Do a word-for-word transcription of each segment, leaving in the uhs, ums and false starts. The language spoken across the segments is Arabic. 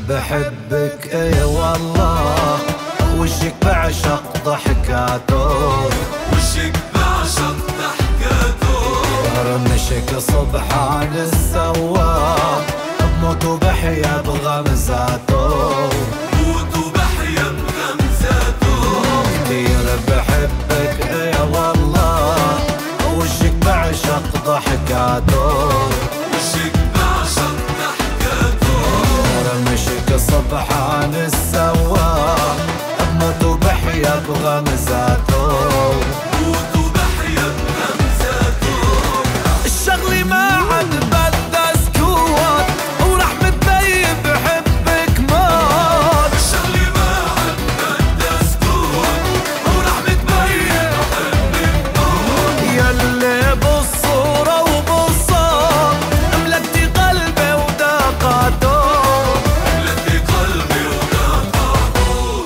بحبك اي والله، وشك بعشق ضحكاته، وشك بعشق ضحكاته، رمشك سبحان السواه، بموت وبحيا بغمزاته، بموت وبحيا بغمزاته. كتير بحبك اي والله، وشك بعشق ضحكاته، وشك بعشق ضحكاته، رمشك سبحان السواه، بموت وبحيا بغمزاته، بموت وبحيا بغمزاته. الشغلي ما عاد بدها سكوت، وراح متبين بحبك موت. الشغلي ما عاد بدها سكوت، وراح متبين بحبك موت. يلي بالصورة وبالصوت ملكتي قلبي ودقاته، ملكتي قلبي ودقاته.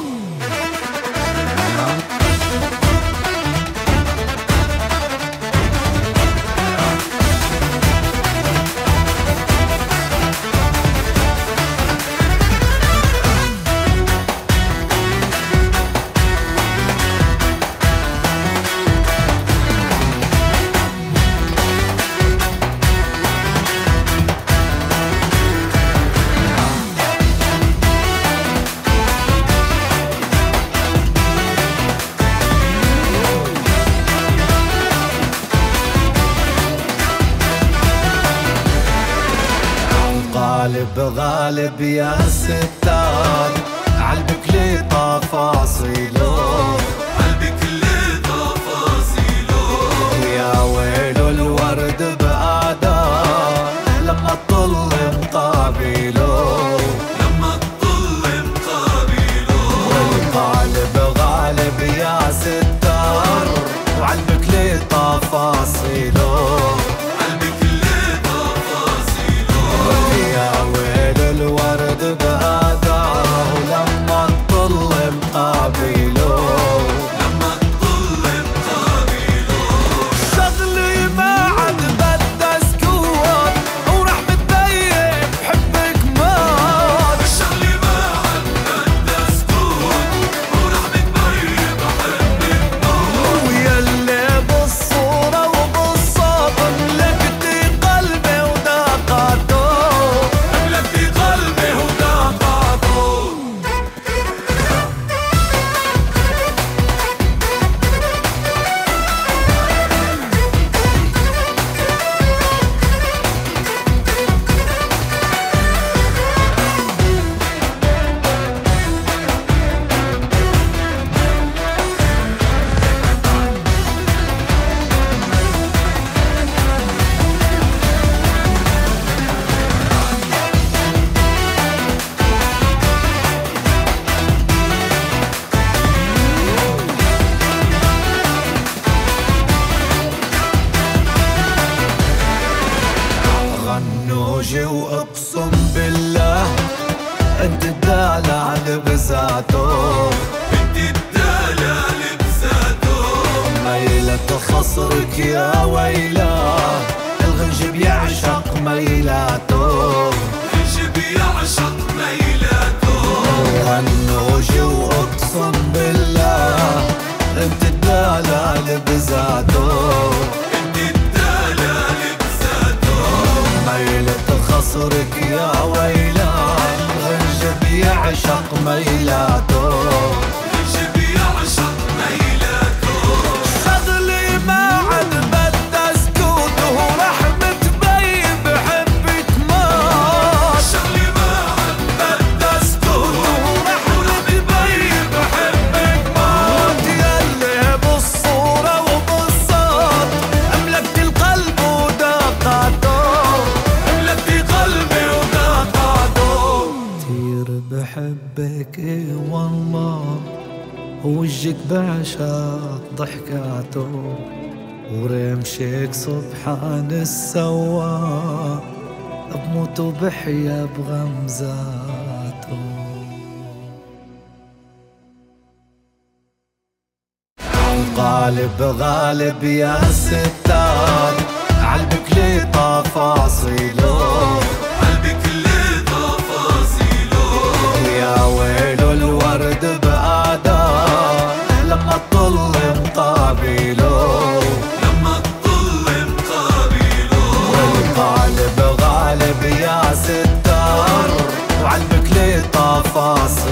غالب غالب يا ستار، عالبك لي تفاصيله، قلبك اللي تفاصيله، ويا ويلو الورد بآداب لما تطل مقابله، لما تطل مقابله. والغالب غالب يا ستار، وعالبك لي تفاصيله، قلبك اللي تفاصيله، يا ويل الورد بآداب لما تطل مقابله، لما تطل مقابله. شغلي ما عاد بدها سكوت، وراح متبين بحبك موت. الشغلي ما عاد بدها سكوت، وراح متبين بحبك موت. ويلي بالصورة وبالصوت ملكتي قلبي ودقاته، ملكتي قلبي ودقاته. غنوجي واقسم بالله انت الدلال بذاته، انت الدلال بذاته، ميلة خصرك يا ويلا، الغنج بيعشق ميلاته، الجب يعشق ميلاته. غنوجي واقسم بالله انت الدلال بذاته، انت الدلال بذاته، ميلة خصرك يا ويلا، الغنج بيعشق ميلاته، الجب يعشق ميلاته. شغلي ما عاد بدها سكوت، وراح متبين بحبك موت. الشغلي ما عاد بدها سكوت، وراح متبين بحبك موت. يلي بالصورة وبالصوت أملكت القلب ودقاته، ملكتي قلبي ودقاته. كتير بحبك اي والله، ووجهك بعشق ضحكاته، ورمشك سبحان السواه، بموت وبحيا بغمزاته. غالب غالب يا ستار، عالبك لي تفاصيله، قلبك اللي تفاصيله، تفاصيل